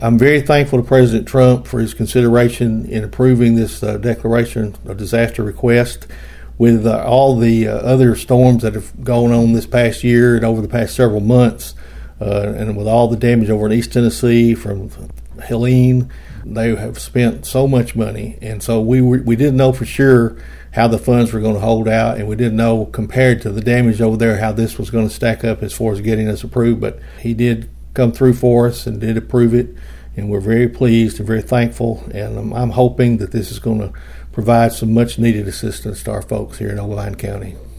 I'm very thankful to President Trump for his consideration in approving this declaration of disaster request. With all the other storms that have gone on this past year and over the past several months, and with all the damage over in East Tennessee from Helene, they have spent so much money, and so we didn't know for sure how the funds were going to hold out, and we didn't know compared to the damage over there how this was going to stack up as far as getting us approved. But he did come through for us and did approve it, and we're very pleased and very thankful, and I'm hoping that this is going to provide some much needed assistance to our folks here in Oglala County.